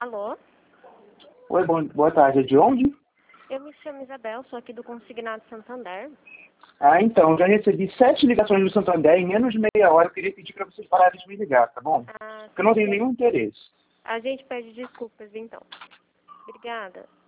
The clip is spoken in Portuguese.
Alô? Oi, boa tarde. É de onde? Eu me chamo Isabel, sou aqui do Consignado Santander. Então, já recebi 7 ligações do Santander em menos de meia hora. Eu queria pedir para vocês pararem de me ligar, tá bom? Porque eu não tenho nenhum interesse. A gente pede desculpas, então. Obrigada.